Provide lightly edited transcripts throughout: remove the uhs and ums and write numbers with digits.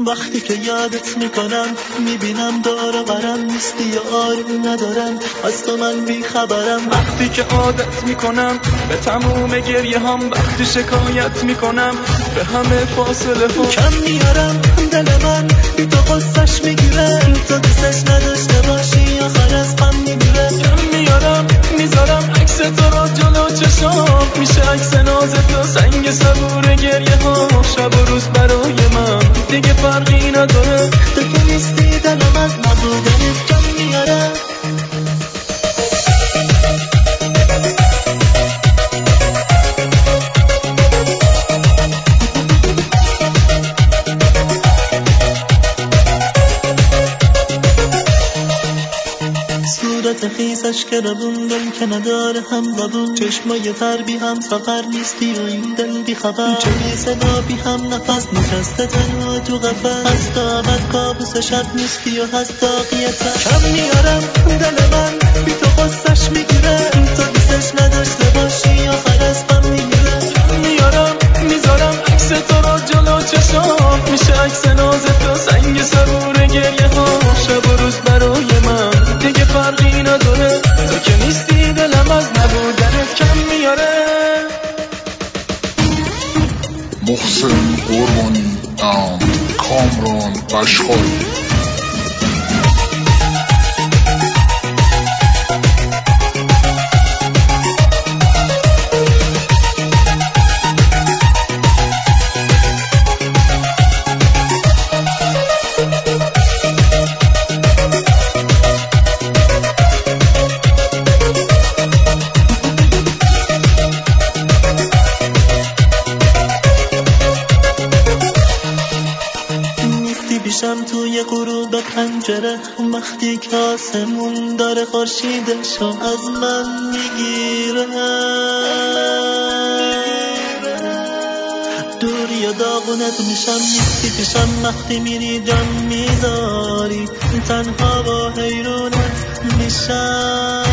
وقتی که یادت میکنم میبینم دور و برم نیستی یا آروم ندارم از تو من بیخبرم. وقتی که عادت میکنم به تموم گریه هم، وقتی شکایت میکنم به همه فاصله ها، کم میارم دل من بی تو قصهش میگیره، تو دوستش نداشته باشی آخر از غم میمیره. کم میارم میذارم عکس تو را جلو چشام، میشه عکس ناز تو سنگ صبور گریه ها، شب و روز برای من دیگه فرقی نداره، تو که نیستی دلم از نبودنت کم میاره. صورت خیسش که ربون دل که نداره هم زبون، چشمای تر بی هم سفر نیستی و این دل بی خبر، چه بی صدا بی هم نفس نشسته تنها تو قفس، هست آبد کابوس شب نیستی و هست آقیتر. کم میارم دل من بی تو قصهش میگیره، تو دوستش نداشته باشی آخر از غم میمیره. کم میارم میذارم عکس تو را جلو چشام، میشه عکس ناز تو سنگ صبور گریه ها، شب و روز برای من دیگه فرقی نداره، تو که نیستی دلم از نبودنت کم میاره. محسن قربانی کامران قشقایی. پیشم توی غروب پنجره، وقتی که آسمون داره خورشیدشو از من میگیره، دوری و داغونت میشم نیستی پیشم، وقتی میری جان میذاری تنها و حیرونت میشم.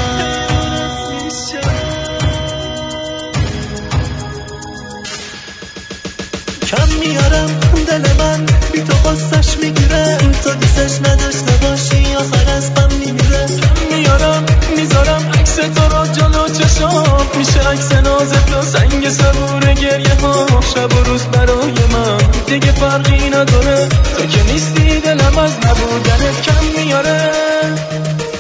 کم میارم دل من بی تو قصهش میگیره، تو دوستش نداشته باشی آخر از غم میمیره. کم میارم میذارم عکس تو را جلو چشام، میشه عکس ناز تو سنگ صبور گریه ها، شب و روز برای من دیگه فرقی نداره، تو که نیستی دلم از نبودنت کم میاره.